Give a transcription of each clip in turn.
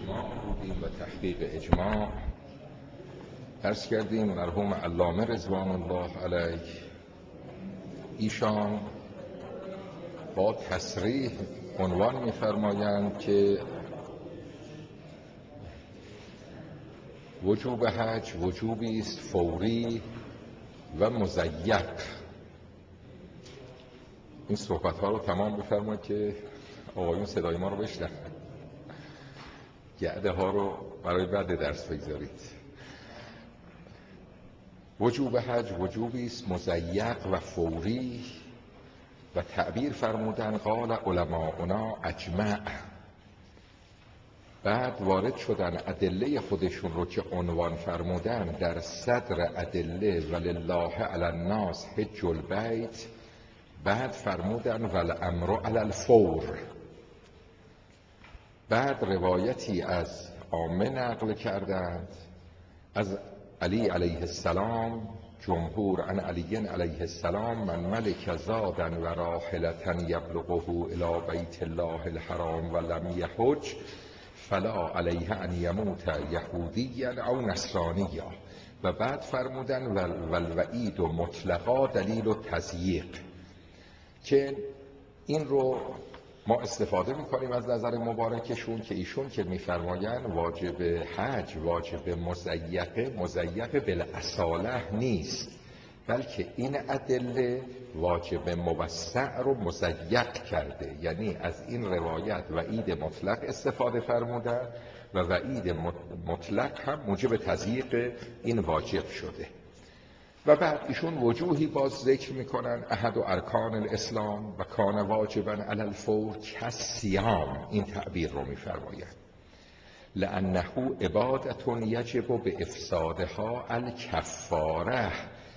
اجماع بودیم و تحقیق اجماع عرض کردیم. مرحوم علامه رضوان الله علیه ایشان با تصریح عنوان می‌فرمایند که وجوب حج وجوبی است فوری و مضیق. این صحبت‌ها رو تمام بفرمایید که آقایون صدای ما رو بشنون. گعده ها رو برای بعد درس بگذارید. وجوب حج وجوبی است مضیق و فوری و تعبیر فرمودن قال علماؤنا اجمع. بعد وارد شدن ادله خودشون رو که عنوان فرمودن در صدر ادله ولله علی الناس حج البیت. بعد فرمودن والامر علی الفور. بعد روایتی از عامه نقل کردند از علی علیه السلام، جمهور عن علی علیه السلام من ملک زادا و راحلة یبلغه الی بیت الله الحرام و لم یحج فلا علیه ان یموت یهودیا او نصرانیا. و بعد فرمودن والوعید مطلقا دلیل تضییق، که این رو ما استفاده میکنیم از نظر مبارکشون که ایشون که میفرمایند واجب حج واجب مضیق بالاصالح نیست، بلکه این ادله واجب موسع رو مضیق کرده. یعنی از این روایت وعید مطلق استفاده فرمودن و وعید مطلق هم موجب تضییق این واجب شده. و بعد ایشون وجوهی باز ذکر میکنن احد و ارکان الاسلام و کان واجبا علی الفور کالصیام. این تعبیر رو میفرمایند لانه عبادت یجب به افسادها الکفاره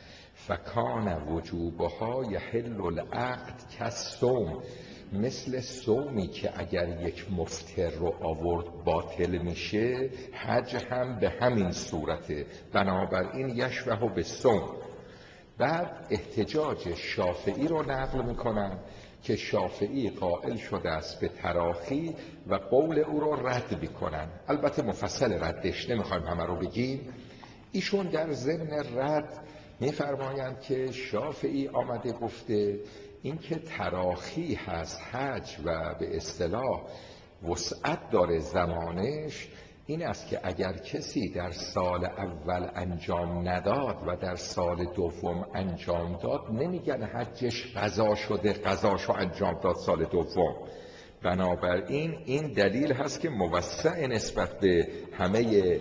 فکان وجوبها یحل العقد کالصوم. مثل صومی که اگر یک مفطر رو آورد باطل میشه، حج هم به همین صورته. بنابراین یشبه به صوم. بعد احتجاج شافعی رو نقل میکنن که شافعی قائل شده است به تراخی و قول او رو رد میکنن. البته مفصل ردش نمیخوایم همه رو بگیم. ایشون در ضمن رد میفرمایند که شافعی آمده گفته این که تراخی هست حج و به اصطلاح وسعت داره زمانش، این است که اگر کسی در سال اول انجام نداد و در سال دوم انجام داد، نمیگن حجش قضا شده، قضاشو انجام داد سال دوم. بنابراین این دلیل هست که موسع نسبت به همه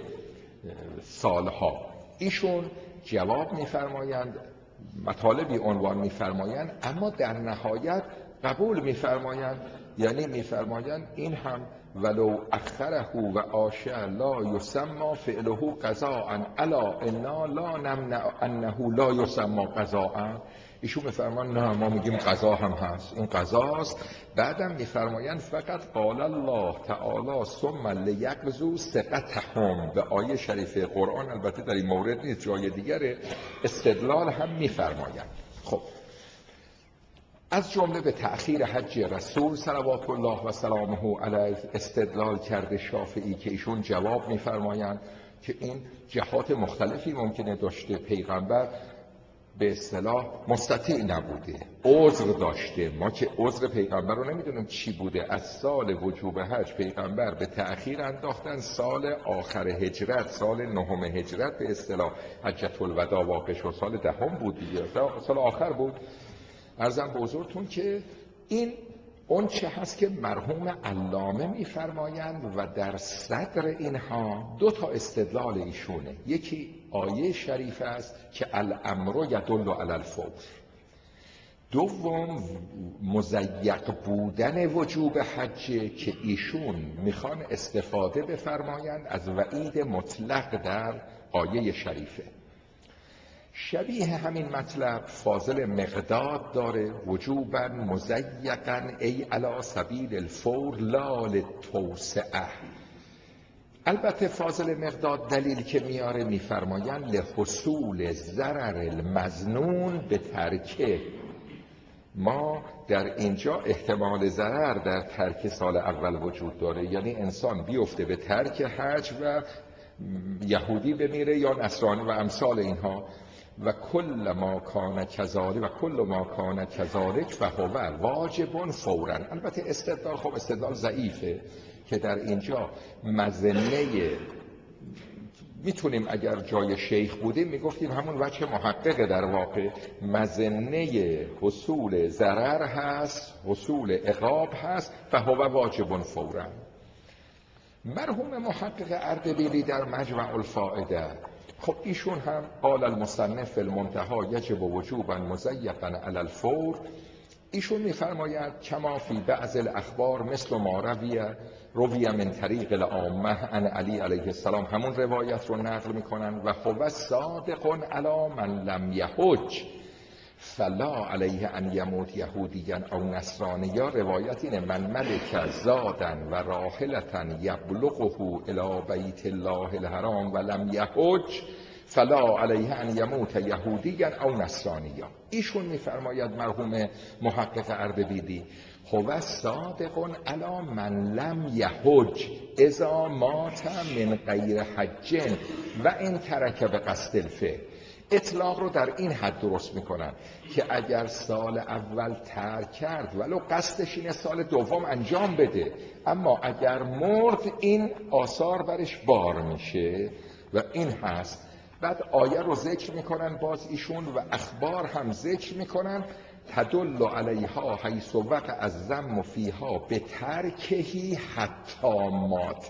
سالها. ایشون جواب میفرمایند، مطالبی عنوان میفرمایند، اما در نهایت قبول میفرمایند. یعنی میفرمایند این هم ولو اخره و عاشه لا یسمى فعله قضاء الا انا لا نمنع انه لا یسمى قضاء. ایشون میفرمایند نه، ما میگیم قضا هم هست، این قضاست. بعدم میفرمایند فقط قال الله تعالی ثم لیقضوا ثقتهم. به آیه شریفه قرآن البته در این مورد نیست، جای دیگر استدلال هم میفرمایند. خب از جمله به تأخیر حج رسول صلوات الله و سلامه علیه استدلال کرده شافعی که ایشون جواب میفرمایند که این جهات مختلفی ممکنه داشته. پیغمبر به اصطلاح مستطیع نبوده، عذر داشته. ما که عذر پیغمبر رو نمیدونیم چی بوده. از سال وجوب حج پیغمبر به تأخیر انداختن، سال آخر هجرت، سال نهم هجرت به اصطلاح حجة الوداع واقع شد، سال دهم بود دیگه، سال آخر بود. عرضم به حضورتون که این اون چه هست که مرحوم علامه میفرمایند و در صدر اینها دو تا استدلال ایشونه. یکی آیه شریف است که الامر یدل علی الفور. دوم مضیق بودن وجوب حج که ایشون میخوان استفاده بفرمایند از وعید مطلق در آیه شریفه. شبیه همین مطلب فاضل مقداد داره وجوبا مضیقا ای علی سبیل الفور لا للتوسعه. البته فاضل مقداد دلیل که میاره میفرمایند لحصول ضرر المظنون به ترکه. ما در اینجا احتمال ضرر در ترک سال اول وجود داره، یعنی انسان بیفته به ترک حج و یهودی بمیره یا نصرانی و امثال اینها. و کل ما کان کذالک و کل ما کان کذالک فهو واجب فورا. البته استدلال خب استدلال ضعیفه که در اینجا مظنه، میتونیم اگر جای شیخ بودیم میگفتیم همون وجه محقق، در واقع مظنه حصول ضرر هست، حصول عقاب هست، فهو واجب فورا. مرحوم محقق اردبیلی در مجمع الفائده، خب ایشون هم قال المصنف المنتهى یجب وجوبا مضیقا علی الفور، ایشون میفرماید کما فی بعض الاخبار مثل ما روی من طریق العامه عن علی علیه السلام، همون روایت رو نقل میکنن. و هو صادق علی من لم یحج فلا علیه ان یموت یهودیا او نصرانیا. روایت اینه من ملک زادن و راحلتا یبلغه الی بیت الله الحرام و لم یحج فلا علیه ان یموت یهودیا او نصرانیا. ایشون میفرماید مرحوم محقق اردبیلی هو صادق علی من لم یحج اذا مات من غیر حج و ان ترک به قصد الفعل. اطلاق رو در این حد درست میکنن که اگر سال اول ترک کرد ولو قصدش اینه سال دوم انجام بده، اما اگر مرد این آثار برش بار میشه و این هست. بعد آیه رو ذکر میکنن باز ایشون و اخبار هم ذکر میکنن تدل علیها حیث وقع الذم فیها به ترکهی حتی مات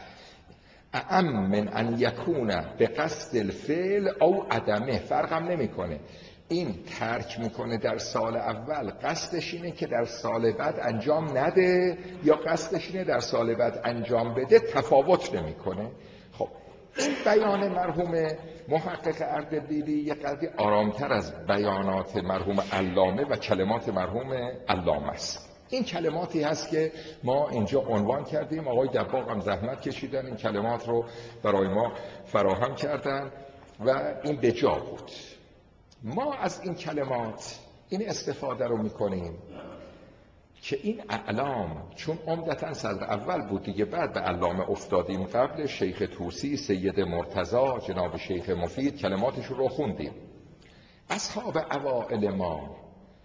اعم من ان یکون به قصد الفعل او عدمه. فرقم نمیکنه این ترک میکنه در سال اول قصدش اینه که در سال بعد انجام نده یا قصدش اینه در سال بعد انجام بده، تفاوت نمیکنه. خب این بیان مرحوم محقق اردبیلی یه قدری آرامتر از بیانات مرحوم علامه و کلمات مرحوم علامه است. این کلماتی هست که ما اینجا عنوان کردیم، آقای دباغ هم زحمت کشیدن این کلمات رو برای ما فراهم کردن و این به جا بود. ما از این کلمات این استفاده رو میکنیم که این اعلام چون عمدتاً صدر اول بود دیگه، بعد به علامه افتادیم، قبل شیخ طوسی، سید مرتضی، جناب شیخ مفید کلماتش رو خوندیم. اصحاب اوائل ما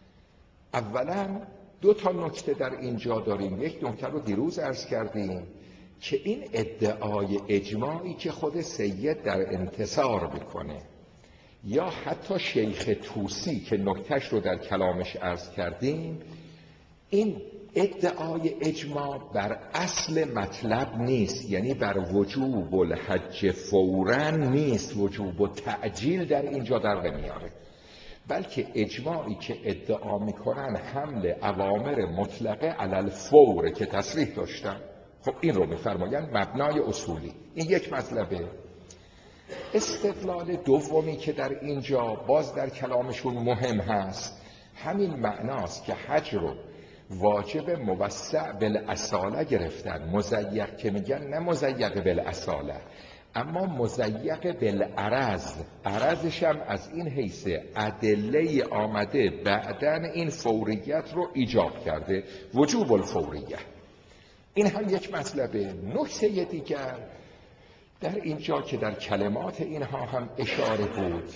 اولاً دو تا نکته در اینجا داریم. یک نکته رو دیروز عرض کردیم که این ادعای اجماعی که خود سید در انتصار میکنه یا حتی شیخ طوسی که نکتهش رو در کلامش عرض کردیم، این ادعای اجماع بر اصل مطلب نیست، یعنی بر وجوب الحج فوراً نیست، وجوب و تعجیل در اینجا در نمیاره، بلکه اجماعی که ادعا میکنن حمل اوامر مطلقه علی الفور که تصریح داشتن. خب این رو میفرمایند مبنای اصولی. این یک مطلبه. استدلال دومی که در اینجا باز در کلامشون مهم هست همین معناست که حج رو واجب موسع بالاصاله گرفتن. مضیق که میگن نه مضیق بالاصاله، اما مضیق بالعرض. عرضش هم از این حیث ادله آمده بعدن این فوریت رو ایجاب کرده، وجوب الفوریه. این هم یک مطلبه. نکته دیگر در اینجا که در کلمات اینها هم اشاره بود،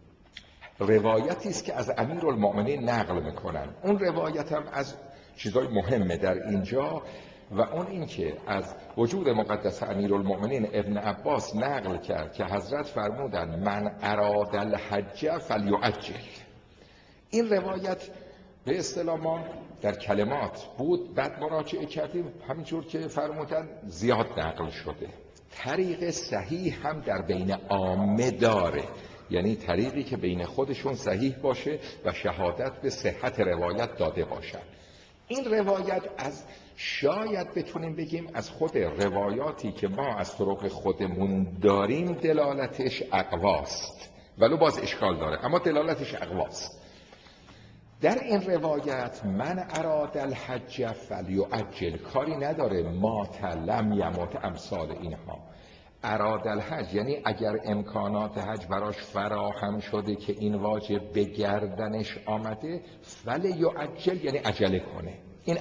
روایتی است که از امیرالمؤمنین نقل میکنن. اون روایت هم از چیزای مهمه در اینجا و اون این که از وجود مقدس امیرالمؤمنین ابن عباس نقل کرد که حضرت فرمودن من اراد الحج فلیعجل. این روایت به اصطلاح ما در کلمات بود، بعد مراجعه کردیم همینجور که فرمودن زیاد نقل شده. طریق صحیح هم در بین عامه داره، یعنی طریقی که بین خودشون صحیح باشه و شهادت به صحت روایت داده باشن. این روایت از شاید بتونیم بگیم از خود روایاتی که ما از طرق خودمون داریم دلالتش اقواست، ولو باز اشکال داره اما دلالتش اقواست. در این روایت من اراد الحج فلیعجل کاری نداره مات لم یمت امثال اینها، اراد الحج یعنی اگر امکانات حج براش فراهم شده که این واجب به گردنش آمده، فلیعجل یعنی عجله کنه. این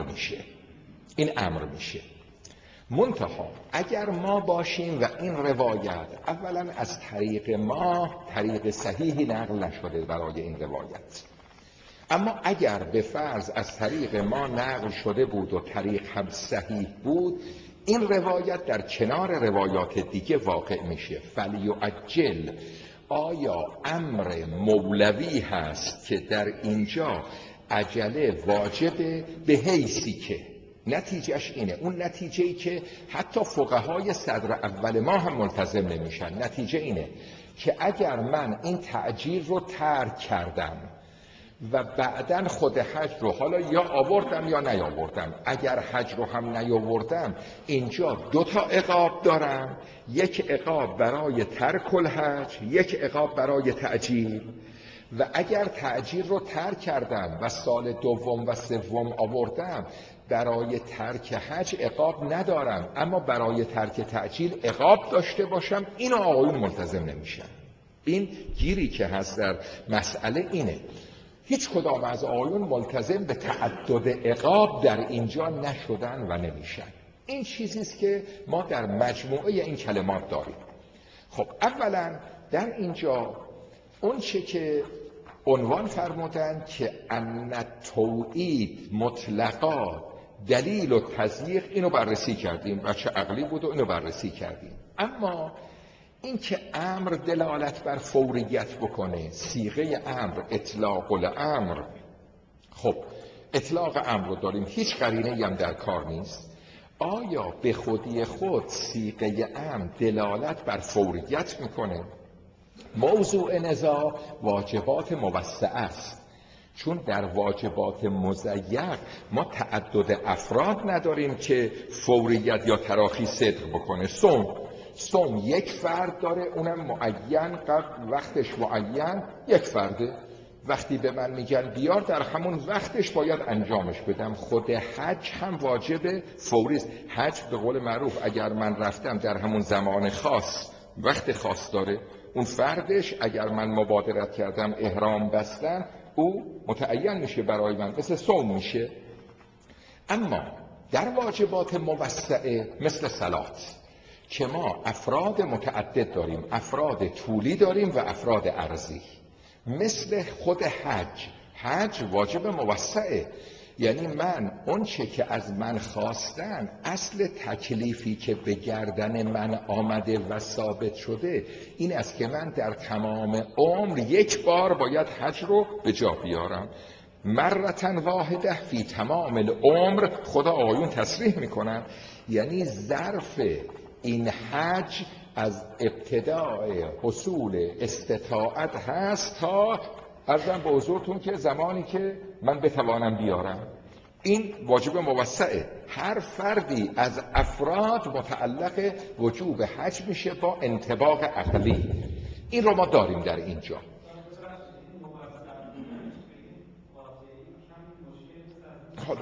امر میشه. منتها اگر ما باشیم و این روایت اولا از طریق ما طریق صحیحی نقل نشده برای این روایت، اما اگر به فرض از طریق ما نقل شده بود و طریق هم صحیح بود، این روایت در کنار روایات دیگه واقع میشه. فلیعجل آیا امر مولوی هست که در اینجا عجله واجبه، به حیثی که نتیجهش اینه، اون نتیجه‌ای که حتی فقهای صدر اول ما هم ملتزم نمیشن، نتیجه اینه که اگر من این تعجیل رو ترک کردم و بعداً خود حج رو حالا یا آوردم یا نیاوردم، اگر حج رو هم نیاوردم، اینجا 2 عقاب دارم، یک عقاب برای ترک الحج، یک عقاب برای تعجیل. و اگر تعجیل رو ترک کردم و سال دوم و سوم آوردم، برای ترک حج عقاب ندارم، اما برای ترک تعجیل عقاب داشته باشم. اینو آقایون ملتزم نمیشن. این گیری که هست در مسئله اینه، هیچ کدام از آقایون ملتزم به تعدد عقاب در اینجا نشدن و نمیشن. این چیزیست که ما در مجموعه این کلمات داریم. خب اولا در اینجا اون چه که عنوان فرمودن که ان توعید مطلقا دلیل و تضییق، اینو بررسی کردیم، بچه عقلی بود و اینو بررسی کردیم. اما این که امر دلالت بر فوریت بکنه، صیغه امر اطلاق الامر، خب اطلاق امر رو داریم، هیچ قرینه‌ای هم در کار نیست. آیا به خودی خود صیغه امر دلالت بر فوریت میکنه؟ موضوع نزاع واجبات موسعه است، چون در واجبات مضیق ما تعدد افراد نداریم که فوریت یا تراخی صدق بکنه. صوم یک فرد داره، اونم معین، قبل وقتش معین، یک فرده. وقتی به من میگن بیار، در همون وقتش باید انجامش بدم. خود حج هم واجب فوری است. حج به قول معروف اگر من رفتم در همون زمان خاص، وقت خاص داره، اون فردش اگر من مبادرت کردم احرام بستن، او متعین میشه برای من، مثل صوم میشه. اما در واجبات موسعه مثل صلات که ما افراد متعدد داریم، افراد طولی داریم و افراد عرضی، مثل خود حج واجب موسعه. یعنی من اون چه که از من خواستن، اصل تکلیفی که به گردن من آمده و ثابت شده این است که من در تمام عمر یک بار باید حج رو به جا بیارم. مرتن واحده فی تمام العمر، خدا آقایون تصریح میکنن، یعنی ظرف این حج از ابتدای حصول استطاعت هست تا عرضم به حضورتون که زمانی که من بتوانم بیارم. این واجب موسعه، هر فردی از افراد متعلق وجوب حج میشه با انطباق عقلی. این رو ما داریم در اینجا. حالا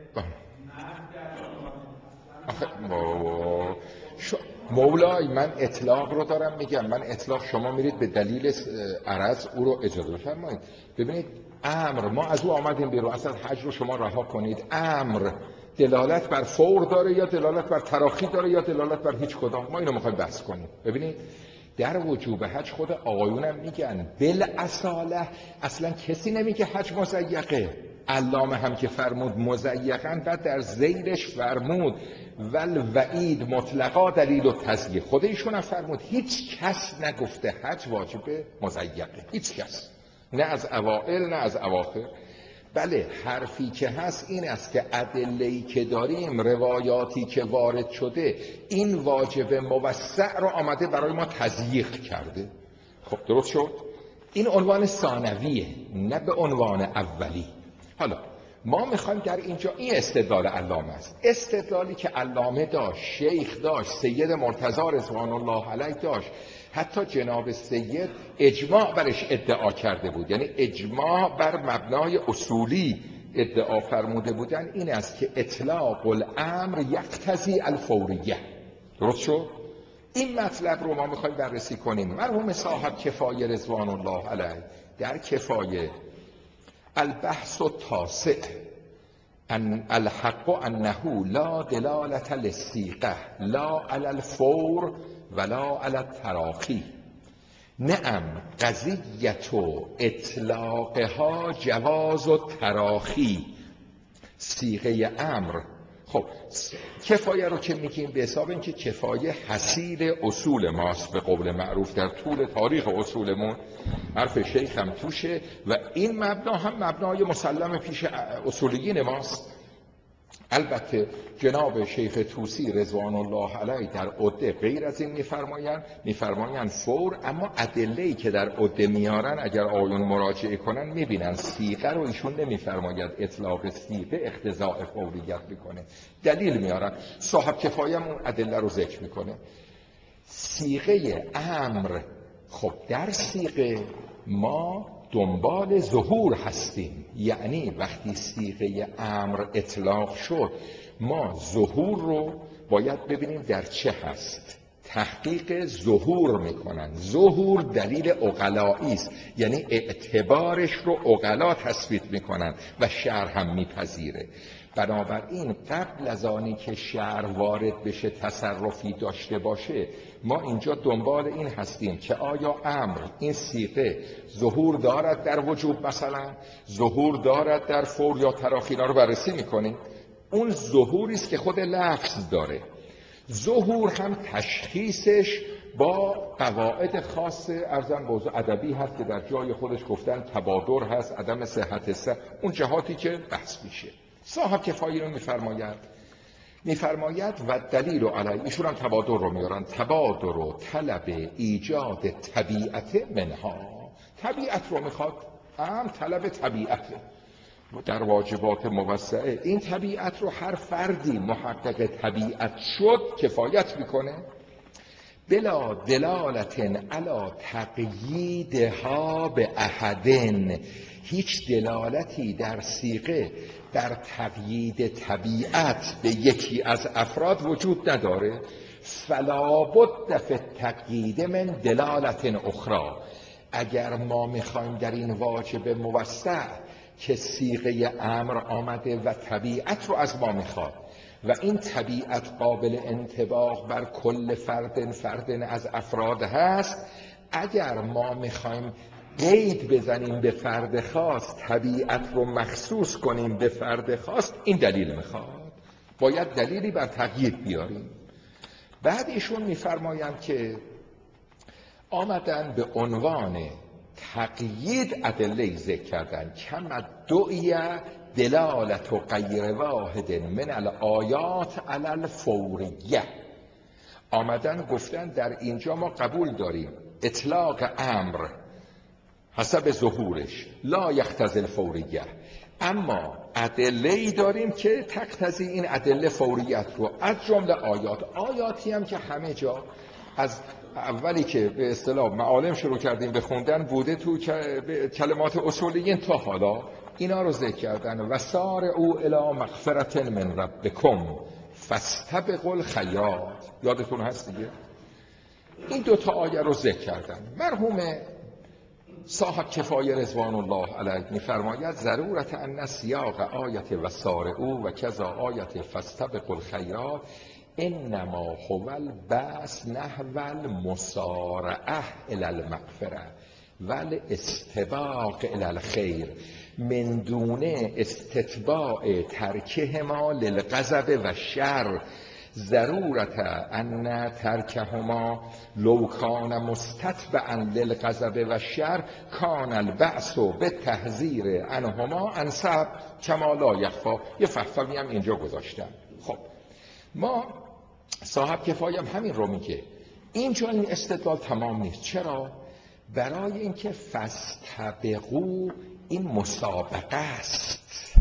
مولای من اطلاق رو دارم میگم، من اطلاق، شما میرید به دلیل عرض او رو اجازه بفرمایید. ببینید امر، ما از او آمدیم بیرون، اصلا حج رو شما رها کنید. امر دلالت بر فور داره یا دلالت بر تراخی داره یا دلالت بر هیچ کدام؟ ما اینو میخوایم بحث کنیم. ببینید در وجوب حج خود آقایونم میگن بالاصاله اصلا کسی نمیگه حج مضیقه. علامه هم که فرمود مضیقاً، بعد در زیرش فرمود والوعید مطلقا دلیل و تضییق. خود ایشون هم فرمود هیچ کس نگفته حج واجب مضیقه، هیچ کس، نه از اوائل نه از اواخر. بله حرفی که هست این است که ادله‌ای که داریم، روایاتی که وارد شده، این واجب موسع رو آمده برای ما تضییق کرده. خب درست شد؟ این عنوان ثانویه، نه به عنوان اولی. حالا ما میخوایم در اینجا، این استدلال علامه است، استدلالی که علامه داشت، شیخ داشت، سید مرتضی رضوان الله علیه داشت، حتی جناب سید اجماع برش ادعا کرده بود، یعنی اجماع بر مبنای اصولی ادعا فرموده بودن، این است که اطلاق الامر یقتضی الفوریه. درست شد؟ این مطلب رو ما میخوایم بررسی کنیم. مرحوم صاحب کفایه رضوان الله علیه در کفایه البحث التاسع ان الحق انه لا دلالة للصیغه لا علی الفور ولا علی التراخی، نعم قضیت اطلاقها جواز التراخی صیغه امر. خب کفایه رو که میگیم به حساب اینکه کفایه حصیل اصول ماست به قول معروف در طول تاریخ اصولمون، حرف شیخ هم توشه و این مبنا هم مبنای مسلم پیش اصولیین ماست. البته جناب شیخ طوسی رضوان الله علیه در عده غیر از این میفرمایند فور، اما ادله‌ای که در عده میارن اگر آیون مراجعه کنن میبینن صیغه رو ایشون نمیفرماید اطلاق صیغه اقتضاء فوریت میکنه، دلیل میارن. صاحب کفایه اون ادله رو ذکر میکنه. صیغه امر، خب در صیغه ما دنبال ظهور هستیم، یعنی وقتی صیغه امر اطلاق شد ما ظهور رو باید ببینیم در چه هست. تحقیق ظهور میکنن. ظهور دلیل عقلایی است، یعنی اعتبارش رو عقلا تثبیت میکنن و شرع هم میپذیره. بنابراین قبل از آنی که شرع وارد بشه تصرفی داشته باشه ما اینجا دنبال این هستیم که آیا امر این صیغه ظهور دارد در وجوب، مثلا ظهور دارد در فور یا تراخی، رو بررسی میکنیم. اون ظهوری است که خود لفظ داره. ظهور هم تشخیصش با قواعد خاص ارزم به حضور ادبی هست که در جای خودش گفتن تبادر هست، عدم صحت اون جهاتی که بحث میشه. صاحب کفایه رو میفرماید و دلیل علیه، ایشون هم تبادر رو میارن، تبادر و طلب ایجاد طبیعت منها، طبیعت رو میخواد، هم طلب طبیعته در واجبات موسعه. این طبیعت رو هر فردی محقق طبیعت شد کفایت میکنه. بلا دلالت علی تقییدها به احدن، هیچ دلالتی در صیغه در تقیید طبیعت به یکی از افراد وجود نداره. فلا بد فی التقیید من دلالت اخرى، اگر ما میخوایم در این واجب موسع که صیغه امر آمده و طبیعت رو از ما میخواد و این طبیعت قابل انطباق بر کل فرد از افراد هست، اگر ما میخوایم قید بزنیم به فرد خاص، طبیعت رو مخصوص کنیم به فرد خاص، این دلیل میخواد، باید دلیلی بر تقیید بیاریم. بعد ایشون میفرمایند که آمدن به عنوان تقیید ادله ذکر کردن، کما دعی دلالت و غیر واحد من الآیات علی الفوریه. آمدن گفتن در اینجا ما قبول داریم اطلاق امر حسب ظهورش لا یقتضی الفوریه، اما ادله‌ای داریم که تقتضی این ادله فوریت رو، از جمله آیاتی هم که همه جا از اولی که به اصطلاح معالم شروع کردیم به خوندن بوده تو کلمات اصولیین تا حالا اینا رو ذکر کردن. و سارعوا الی مغفرة من ربکم فاستبقوا الخیرات، یادتون هست دیگه. این دوتا آیه رو ذکر کردن. مرحوم صاحب کفایه رضوان الله علیه میفرماید ضرورت ان سیاق آیت و سارعوا و کذا آیت فاستبقوا الخیرات انما هو البعث نحو المسارعه الی المغفره والاستباق الی الخیر من دون استتباع ترکهما للغضب و شر، ضرورت ان ترکهما لو کان مستتبعا للغضب و شر کان البعث به تحذیر عنهما انسب کما لا یخفی. یه فهمی هم اینجا گذاشتم. خب ما صاحب کفایه هم همین رو میگه. اینجا این استدلال تمام نیست. چرا؟ برای اینکه فاستبقوا این مسابقه است،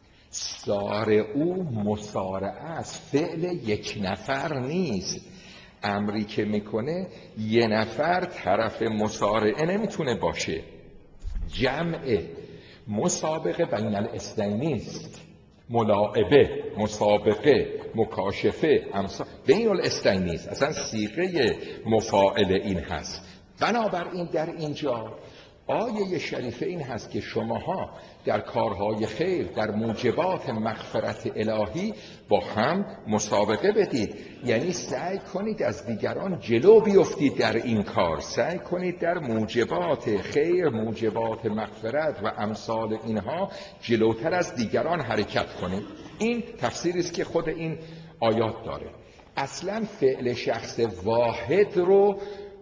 سارعوا مسارعه است، فعل یک نفر نیست. امری که میکنه یه نفر طرف مسارعه نمیتونه باشه، جمع مسابقه بین الاثنین نیست. ملاعبه، مسابقه، مکاشفه، امثال بین الاثنین نیست، اصلا صیغه مفاعل این هست. بنابراین در اینجا آیه شریفه این هست که شماها در کارهای خیر، در موجبات مغفرت الهی با هم مسابقه بدید، یعنی سعی کنید از دیگران جلو بیفتید در این کار، سعی کنید در موجبات خیر، موجبات مغفرت و امثال اینها جلوتر از دیگران حرکت کنید. این تفسیری است که خود این آیات داره. اصلا فعل شخص واحد رو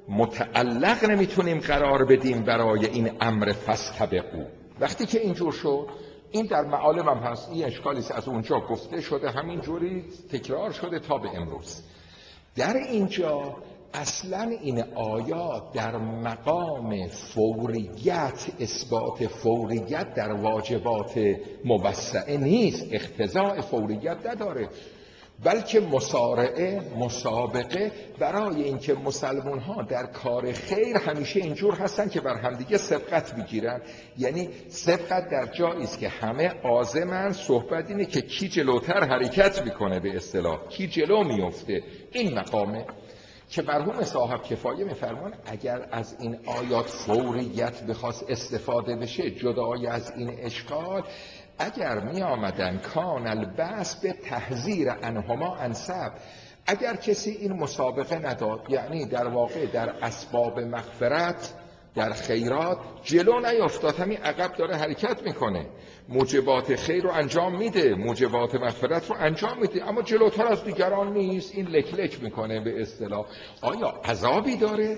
متعلق نمیتونیم قرار بدیم برای این امر فاستبقوا. وقتی که اینجور شد، این در معالم هم هست، این اشکالی از اونجا گفته شده همینجوری تکرار شده تا به امروز. در اینجا اصلا این آیات در مقام فوریت، اثبات فوریت در واجبات موسعه نیست، اقتضاء فوریت نداره، بلکه مسارعه، مسابقه برای اینکه مسلمان ها در کار خیر همیشه اینجور هستن که بر همدیگه سبقت بگیرن. یعنی سبقت در جایی است که همه عازمن، صحبت اینه که کی جلوتر حرکت میکنه، به اصطلاح کی جلو میفته. این مقامه که مرحوم صاحب کفایه میفرمان اگر از این آیات فوریت بخواست استفاده بشه، جدای از این اشکال، اگر می آمدن کان البس به تحذیر انهما انسب، اگر کسی این مسابقه نداد، یعنی در واقع در اسباب مغفرت، در خیرات جلو نیفتاد، همین عقب داره حرکت میکنه، موجبات خیر رو انجام میده، موجبات مغفرت رو انجام میده، اما جلوتر از دیگران نیست، این لک لک میکنه به اصطلاح، آیا عذابی داره؟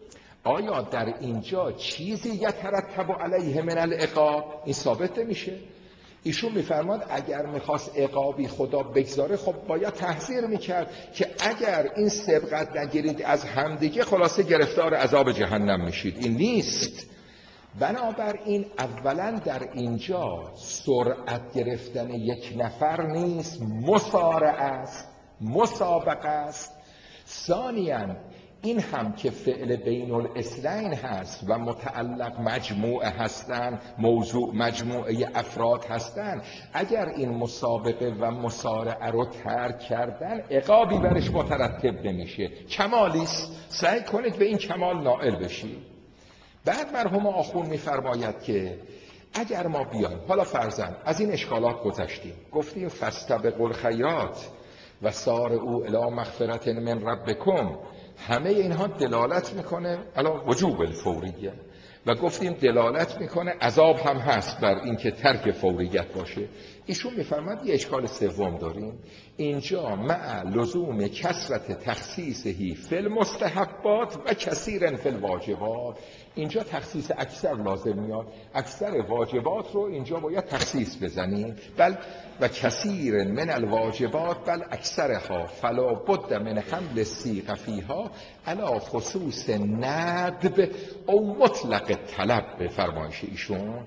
آیا در اینجا چیزی یترتب علیه من العقاب؟ این ثابت نمیشه. ایشون میفرماد اگر میخواست عقابی خدا بگذاره، خب باید تحذیر میکرد که اگر این سبقت نگیرید از همدیگه، خلاصه گرفتار عذاب جهنم میشید. این نیست. بنابراین اولا در اینجا سرعت گرفتن یک نفر نیست، مسارعه است، مسابقه است. ثانیاً این هم که فعل بین الاثنین هست و متعلق مجموعه هستند، موضوع مجموعه افراد هستند، اگر این مسابقه و مسارعه رو ترک کردن، عقابی برش مترتب نمیشه، کمالی است. سعی کنید به این کمال نائل بشید. بعد مرحوم آخون میفرماید که اگر ما بیایم، حالا فرضاً از این اشکالات گذشتیم، گفتیم فاستبقوا الخیرات و سارعوا الی مغفرة من ربکم، همه اینها دلالت میکنه علی وجوب الفوریه، و گفتیم دلالت میکنه عذاب هم هست بر اینکه ترک فوریت باشه. ایشون میفرماد یه اشکال سوم داریم اینجا، مع لزوم کثرت تخصیصهی فی المستحبات و کثیرا فی الواجبات. اینجا تخصیص اکثر لازم میاد، اکثر واجبات رو اینجا باید تخصیص بزنیم، بل و کثیر من الواجبات بل اکثرها فلا بد من حمل الصیغه فیها علی خصوص ندب او مطلق طلب. به فرمایش ایشون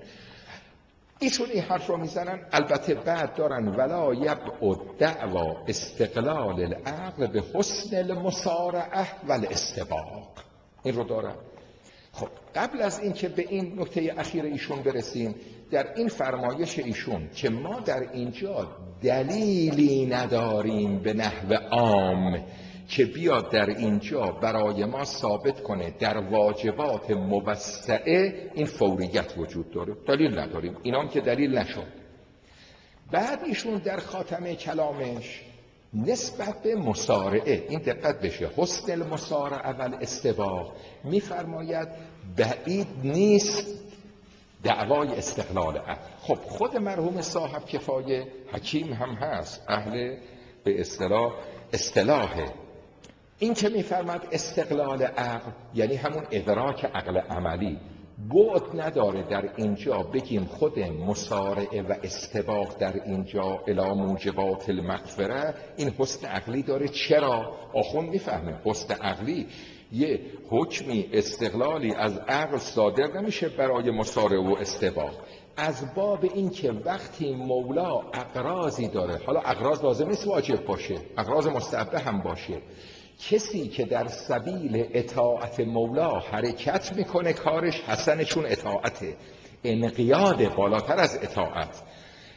این حرف رو میزنن، البته بعد دارن ولا یبعد دعوا استقلال العقل به حسن المسارعه و الاستباق، این رو دارن. خب قبل از این که به این نکته اخیر ایشون برسیم، در این فرمایش ایشون که ما در اینجا دلیلی نداریم به نحو عام که بیاد در اینجا برای ما ثابت کنه در واجبات موسعه این فوریت وجود داره، دلیل نداریم، اینام که دلیل نشد. بعد ایشون در خاتمه کلامش نسبت به مسارعه، این دقت بشه، حسن المسارعه و الاستباق، میفرماید بعید نیست دعوای استقلال عقل. خب خود مرحوم صاحب کفایه حکیم هم هست، اهل به اصطلاح این که میفرماد استقلال عقل یعنی همون ادراک عقل عملی، بعد نداره در اینجا بگیم خود مسارعه و استباق در اینجا الی موجبات المغفره این حسن عقلی داره. چرا؟ آخون میفهمه حسن عقلی یه حکمی استقلالی از عقل صادر نمیشه برای مسارعه و استباق، از باب این که وقتی مولا اغراضی داره، حالا اغراض لازم نیست واجب باشه، اغراض مستحبه هم باشه، کسی که در سبیل اطاعت مولا حرکت میکنه کارش حسن، چون اطاعته، انقیاد بالاتر از اطاعت،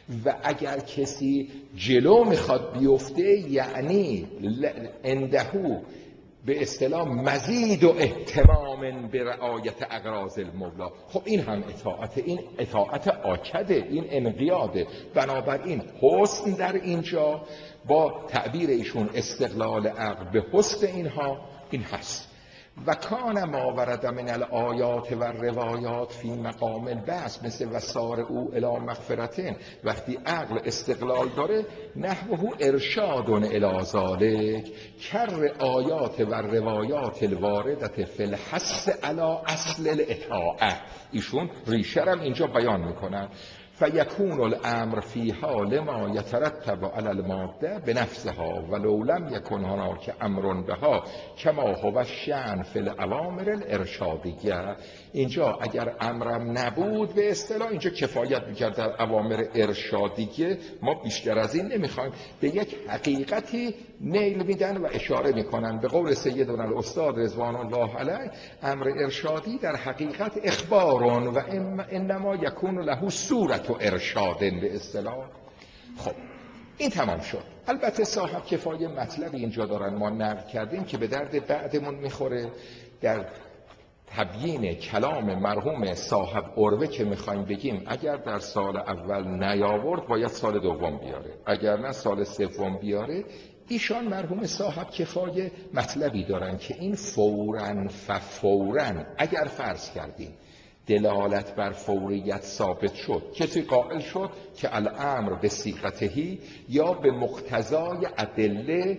و اگر کسی جلو میخواد بیفته یعنی اندهو به اصطلاح مزید و اهتمام به رعایت اغراض المولا. خب این هم اطاعت، این اطاعت آکده، این انقیاده. بنابراین حسن در اینجا با تعبیر ایشون استقلال عقل به حسن اینها این هست. و کان ما ورد من الآیات و روایات فی مقام البعث مثل وسار او الی مغفرتین، وقتی عقل استقلال داره نحوه ارشاد الی ذالک کر آیات و روایات الواردت فی الحث علی اصل الاطاعه. ایشون ریشه هم اینجا بیان میکنن. فیکون الامر فیها لما یترتب علی الماده بنفسها ولو لم یکن هناک امر بها کما هو الشأن فی الاوامر الارشادیه. اینجا اگر امرم نبود به اصطلاح اینجا کفایت میکرد در اوامر ارشادیه. ما بیشتر از این نمیخوایم. به یک حقیقتی نیل میدن و اشاره میکنن. به قول سیدنا الاستاد رضوان الله علیه امر ارشادی در حقیقت اخبارون و انما یکون له صورت و ارشادن به اصطلاح. خب این تمام شد. البته صاحب کفایه مطلبی اینجا دارن ما نقل کردیم که به درد بعدمون میخوره. در تبیین کلام مرحوم صاحب عروه که میخوایم بگیم اگر در سال اول نیاورد باید سال دوم بیاره، اگر نه سال سوم بیاره. ایشان مرحوم صاحب کفایه مطلبی دارن که این فوراً فوراً اگر فرض کردیم دلالت بر فوریت ثابت شد، کسی قائل شد که الامر به صیغتهی یا به مقتضای ادله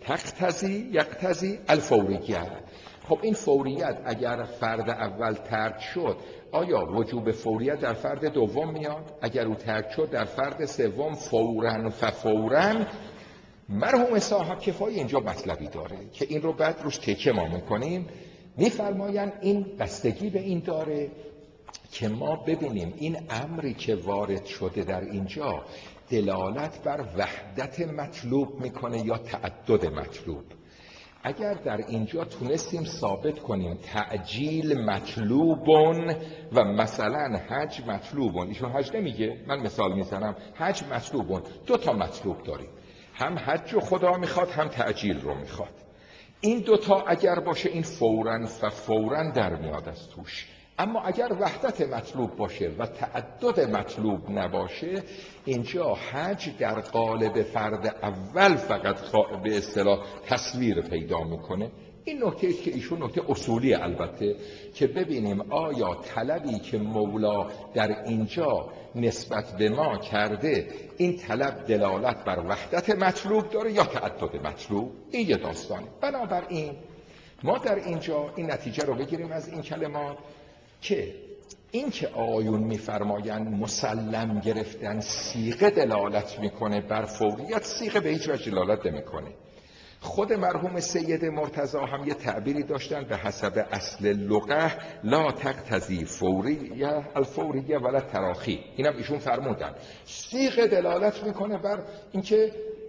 یقتضی الفوریه. خب این فوریت اگر فرد اول ترک شد آیا وجوب فوریت در فرد دوم میاد؟ اگر او ترک شد در فرد سوم فوراً فوراً. مرحوم صاحب کفایه اینجا مطلبی داره که این رو بعد روش تکیه ما میکنیم. میفرمایند این بستگی به این داره که ما ببینیم این امری که وارد شده در اینجا دلالت بر وحدت مطلوب میکنه یا تعدد مطلوب. اگر در اینجا تونستیم ثابت کنیم تعجیل مطلوبون و مثلا حج مطلوبون، ایشون حج نمیگه، من مثال میزنم، حج مطلوبون، دو تا مطلوب داریم، هم حج رو خدا میخواد هم تعجیل رو میخواد. این دوتا اگر باشه این فوراً فوراً در میاد از توش. اما اگر وحدت مطلوب باشه و تعدد مطلوب نباشه اینجا حج در قالب فرد اول فقط به اصطلاح تصویر پیدا میکنه. این نکته است که ایشون نکته اصولی البته که ببینیم آیا طلبی که مولا در اینجا نسبت به ما کرده این طلب دلالت بر وحدت مطلوب داره یا تعدد مطلوب. این یه داستانه. بنابراین ما در اینجا این نتیجه رو بگیریم از این کلمات که این که آیون میفرمایند مسلم گرفتن صیغه دلالت میکنه بر فوریت، صیغه به هیچ وجه دلالت نمیکنه. خود مرحوم سید مرتضی هم یه تعبیری داشتن به حسب اصل لغه لا تقتضی فوریه الفوریه ولا تراخی. اینم ایشون فرمودن صیغه دلالت میکنه بر اینکه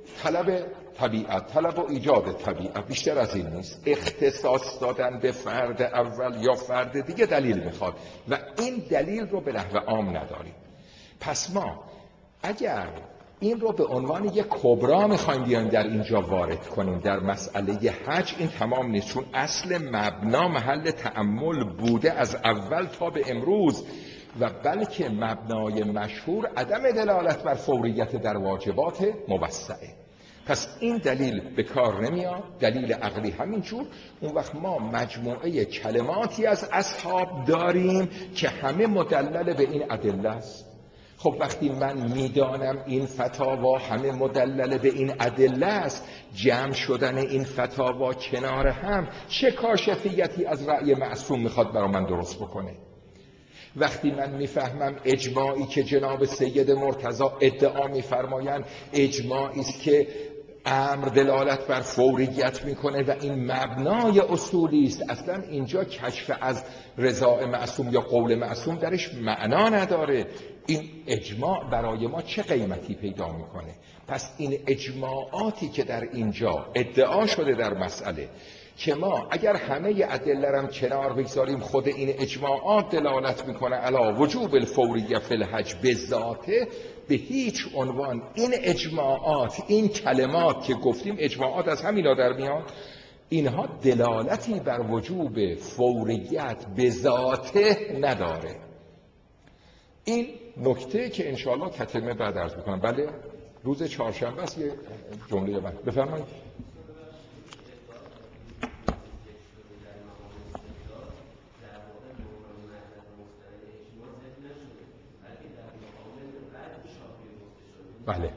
طلب طبیعت، طلب و ایجاد طبیعت، بیشتر از این نیست. اختصاص دادن به فرد اول یا فرد دیگه دلیل میخواد و این دلیل رو به نحو عام نداریم. پس ما اگر این رو به عنوان یک کبرا میخوایم بیایم در اینجا وارد کنیم در مسئله حج، این تمام نیست، چون اصل مبنا محل تأمل بوده از اول تا به امروز و بلکه مبنای مشهور عدم دلالت بر فوریت در واجبات موسعه. پس این دلیل به کار نمیاد، دلیل عقلی همینجور. اون وقت ما مجموعه کلماتی از اصحاب داریم که همه مدلل به این ادله است. خب وقتی من میدانم این فتاوا همه مدلل به این ادله است، جمع شدن این فتاوا کنار هم چه کاشفیتی از رأی معصوم میخواد برای من درست بکنه؟ وقتی من میفهمم اجماعی که جناب سید مرتضی ادعا میفرمایند اجماعی است که امر دلالت بر فوریت میکنه و این مبنای اصولی است، اصلا اینجا کشف از رضا معصوم یا قول معصوم درش معنا نداره، این اجماع برای ما چه قیمتی پیدا میکنه؟ پس این اجماعاتی که در اینجا ادعا شده در مسئله که ما اگر همه ادله را کنار بگذاریم خود این اجماعات دلالت میکنه علی وجوب الفوریه فی الحج به ذاته، به هیچ عنوان این اجماعات، این کلمات که گفتیم اجماعات از همینا در میاد، اینها دلالتی بر وجوب فوریت به ذاته نداره. این نکته که انشاءالله تتمه بعد عرض میکنم. بله روز چهارشنبه است. یه جمله من بفرمایید. بله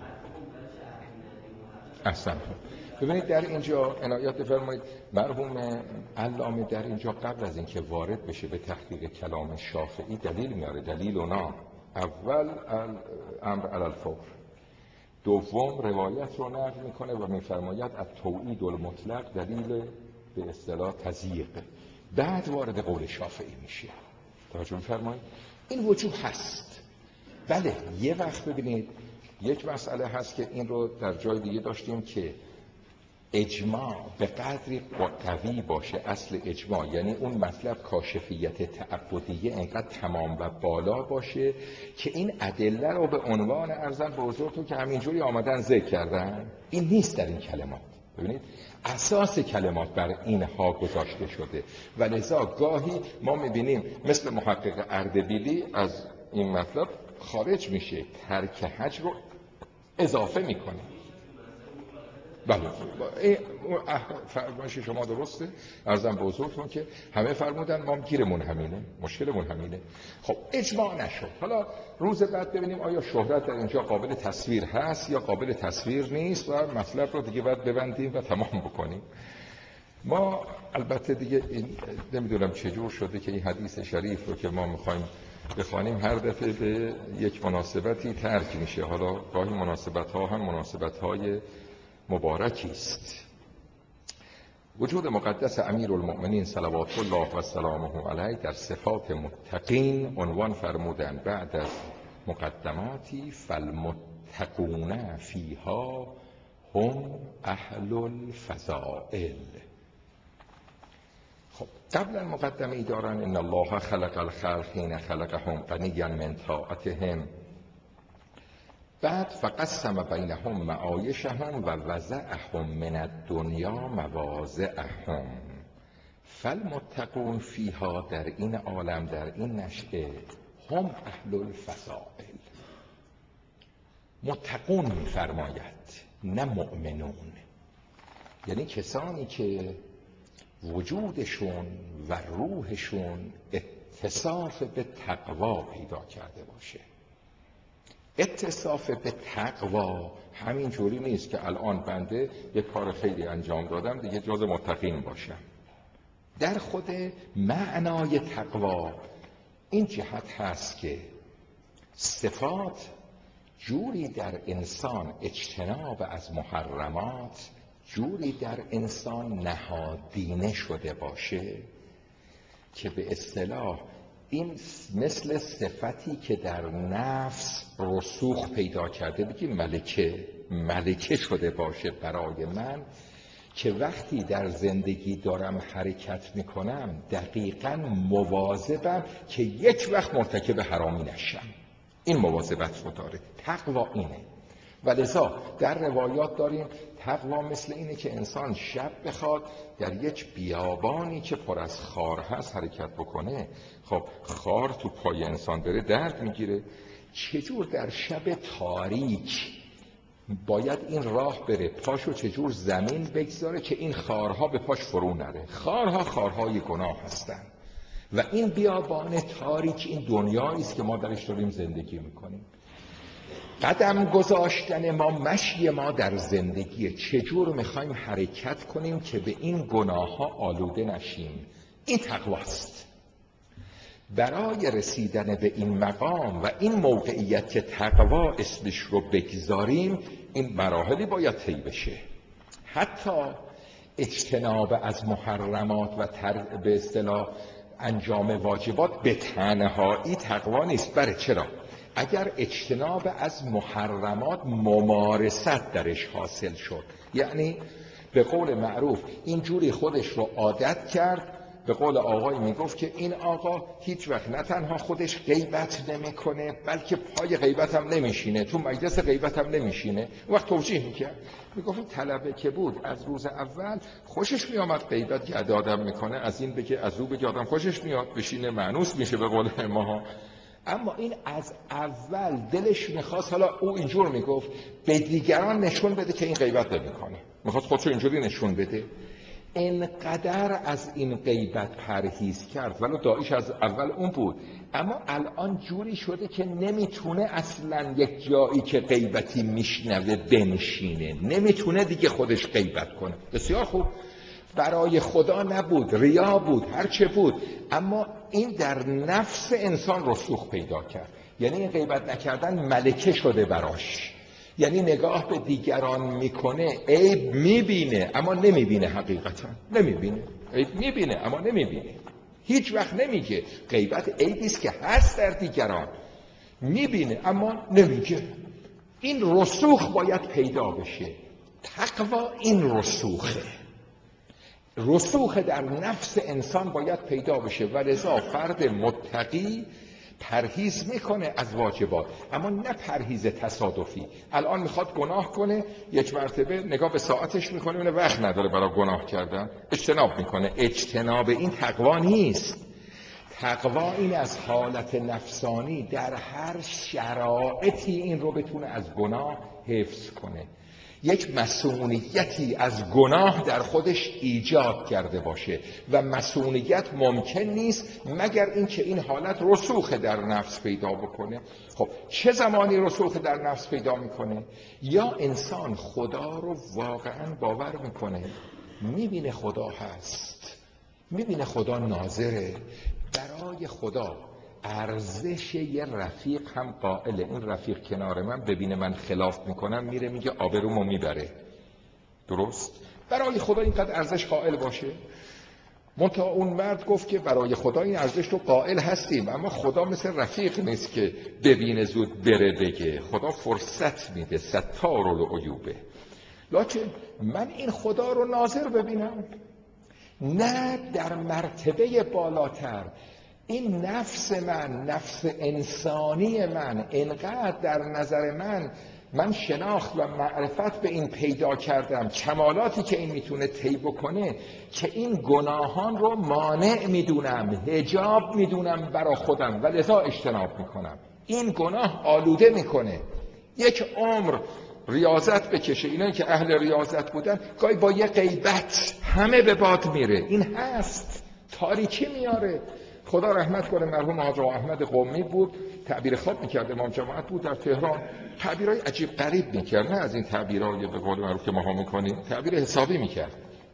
احسن. ببینید در اینجا عنایت بفرمایید، مرحوم علامه در اینجا قبل از اینکه وارد بشه به تحقیق کلام شافعی دلیل میاره. دلیلنا اول امر علی الفور، دوم روایت رو نقل میکنه و میفرماید از توحید المطلق دلیل به اصطلاح تضییق، بعد وارد قول شافعی میشه. توجه میفرمایید این وجوه هست. بله یه وقت ببینید یک مسئله هست که این رو در جای دیگه داشتیم که اجماع به قدری قوی باشه، اصل اجماع یعنی اون مطلب کاشفیت تعبدیه انقدر تمام و بالا باشه که این ادله رو به عنوان ارزم به حضورتون که همینجوری آمدن ذکر کردن، این نیست در این کلمات. ببینید اساس کلمات بر اینها گذاشته شده و لذا گاهی ما میبینیم مثل محقق اردبیلی از این مطلب خارج میشه، ترک حج رو اضافه میکنه. بله فرمایش شما درسته. عرضم به حضورتون که همه فرمودن ما گیرمون همینه، مشکلمون همینه. خب اجماع نشد. حالا روز بعد ببینیم آیا شهرت در اینجا قابل تصویر هست یا قابل تصویر نیست و مطلب رو دیگه بعد ببندیم و تمام بکنیم. ما البته دیگه نمیدونم چجور شده که این حدیث شریف رو که ما میخوایم بخوانیم هر دفعه به یک مناسبتی ترک میشه. حالا گاهی مناسبت ها هم مناسبت های مبارکی است. وجود مقدس امیرالمؤمنین صلوات الله و سلامه علیه در صفات متقین عنوان فرمودند بعد از مقدماتی فالمتقون فیها هم اهل الفضائل. خب قبلا مقدمه دارن ان الله خلق الخلق حین خلقهم غنیا من طاعتهم، بعد فقسم بینهم معایشهم و وضعهم من الدنیا مواضعهم. فالمتقون فیها در این عالم، در این نشأه، هم اهل الفضائل. متقون می‌فرماید نه مؤمنون، یعنی کسانی که وجودشون و روحشون اتصاف به تقوا پیدا کرده باشه. اتصاف به تقوا همین جوری نیست که الان بنده یک کار خیلی انجام دادم دیگه جز متقین باشم. در خود معنای تقوا این جهت هست که صفات جوری در انسان اجتناب از محرمات، جوری در انسان نهادینه شده باشه که به اصطلاح این مثل صفتی که در نفس رسوخ پیدا کرده، بگیم ملکه شده باشه برای من، که وقتی در زندگی دارم حرکت میکنم دقیقاً مواظبم که یک وقت مرتکب حرامی نشم. این مواظبت رو داره. تقوا اینه. و لذا در روایات داریم تقوا مثل اینه که انسان شب بخواد در یک بیابانی که پر از خار هست حرکت بکنه. خب خار تو پای انسان بره درد میگیره. چجور در شب تاریک باید این راه بره، پاشو چجور زمین بگذاره که این خارها به پاش فرو نره. خارها خارهای گناه هستن و این بیابان تاریک این دنیایی است که ما درش داریم زندگی میکنیم. قدم گذاشتن ما، مشی ما در زندگی، چجور میخوایم حرکت کنیم که به این گناه ها آلوده نشیم. این تقواست. برای رسیدن به این مقام و این موقعیت که تقوا اسمش رو بگذاریم، این مراحلی باید طی بشه. حتی اجتناب از محرمات و به اصطلاح انجام واجبات به تنهایی تقوا نیست. برای چرا؟ اگر اجتناب از محرمات ممارست درش حاصل شد، یعنی به قول معروف اینجوری خودش رو عادت کرد، به قول آقای میگفت که این آقا هیچ وقت نه تنها خودش غیبت نمیکنه بلکه پای غیبت هم نمیشینه، تو مجلس غیبت هم نمیشینه. اون وقت توجیه میکرد، میگفت این طلبه که بود از روز اول خوشش میامد غیبت که آدم میکنه، از این بگه از اون بگه آدم خوشش میاد، بشینه مانوس میشه به قول ماها. اما این از اول دلش میخواست، حالا او اینجور میگفت، به دیگران نشون بده که این غیبت نمیکنه، میخواست خودشو اینجوری نشون بده. اینقدر از این غیبت پرهیز کرد، ولو داعیش از اول اون بود، اما الان جوری شده که نمیتونه اصلا یک جایی که غیبتی میشنوه بنشینه، نمیتونه دیگه خودش غیبت کنه. بسیار خوب، برای خدا نبود، ریا بود، هرچه بود، اما این در نفس انسان رسوخ پیدا کرد. یعنی این غیبت نکردن ملکه شده براش، یعنی نگاه به دیگران میکنه، عیب میبینه اما نمیبینه، حقیقتا نمیبینه، عیب میبینه اما نمیبینه، هیچ وقت نمیگه. غیبت عیبیست که هست در دیگران، میبینه اما نمیگه. این رسوخ باید پیدا بشه. تقوا این رسوخ در نفس انسان باید پیدا بشه و لذا فرد متقی پرهیز میکنه از واجبات، اما نه پرهیز تصادفی. الان میخواد گناه کنه، یک مرتبه نگاه به ساعتش میکنه، اون وقت نداره برای گناه کردن، اجتناب میکنه. اجتناب این تقوا نیست. تقوا این از حالت نفسانی در هر شرایطی این رو بتونه از گناه حفظ کنه، یک مسئولیتی از گناه در خودش ایجاد کرده باشه و مسئولیت ممکن نیست مگر اینکه این حالت رسوخ در نفس پیدا بکنه. خب چه زمانی رسوخ در نفس پیدا میکنه؟ یا انسان خدا رو واقعا باور میکنه، میبینه خدا هست، میبینه خدا ناظره، برای خدا ارزش یه رفیق هم قائله، این رفیق کنار من ببینه من خلاف میکنم میره میگه آبرومو میبره، درست؟ برای خدا اینقدر ارزش قائل باشه. منتها اون مرد گفت که برای خدا این ارزش رو قائل هستیم، اما خدا مثل رفیق نیست که ببینه زود بره بگه، خدا فرصت میده، ستار العیوبه. لکن من این خدا رو ناظر ببینم، نه در مرتبه بالاتر. این نفس من، نفس انسانی من اینقدر در نظر من شناخت و معرفت به این پیدا کردم، کمالاتی که این میتونه طی بکنه، که این گناهان رو مانع میدونم، حجاب میدونم برا خودم و لذا اجتناب میکنم. این گناه آلوده میکنه. یک عمر ریاضت بکشه، اینایی که اهل ریاضت بودن گاهی با یه غیبت همه به باد میره. این هست، تاریکی میاره. خدا رحمت کنه مرحوم حاج احمد قمی بود، تعبیر خواب میکرد، امام جماعت بود در تهران، تعبیرای عجیب غریب میکرد، نه از این تعبیرای به قول معروف که ماها میکنیم، تعبیر حسابی میکرد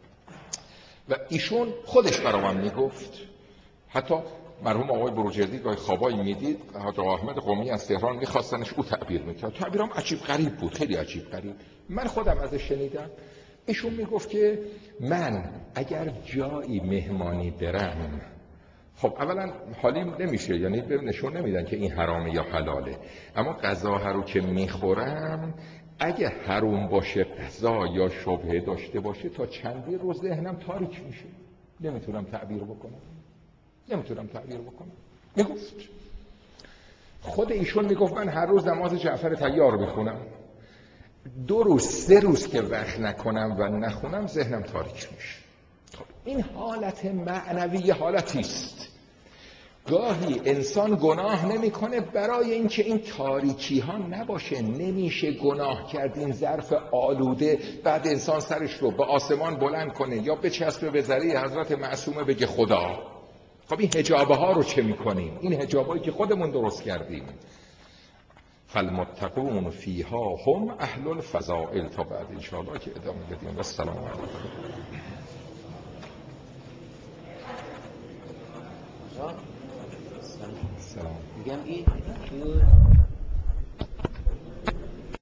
و ایشون خودش برام میگفت. حتی مرحوم آقای بروجردی گاهی خوابایی میدید، حاج احمد قمی از تهران میخواستنش، او تعبیر میکرد، تعبیرام عجیب غریب بود، خیلی عجیب غریب. من خودم ازش شنیدم. ایشون میگفت که من اگر جایی مهمانی برم، خب اولا حالی نمیشه، یعنی به نشون نمیدن که این حرامه یا حلاله، اما غذا رو که میخورم اگه حروم باشه غذا یا شبهه داشته باشه تا چندی روز ذهنم تاریک میشه، نمیتونم تعبیر بکنم. میگفت خود ایشون میگفت من هر روز نماز جعفر طیار بخونم، 2 روز 3 روز که وقت نکنم و نخونم ذهنم تاریک میشه. خب این حالت معنوی حالتی است. گاهی انسان گناه نمیکنه برای اینکه این تاریکی ها نباشه. نمیشه گناه کرد این ظرف آلوده بعد انسان سرش رو به آسمان بلند کنه یا بچسبه به ذریع حضرت معصومه بگه خدا. خب این حجابه ها رو چه میکنیم؟ این حجابایی که خودمون درست کردیم. فالمتقون فیها هم اهل الفضائل. تا بعد انشاءالله که ادامه بدیم. و السلام علیکم. سلام. میگم این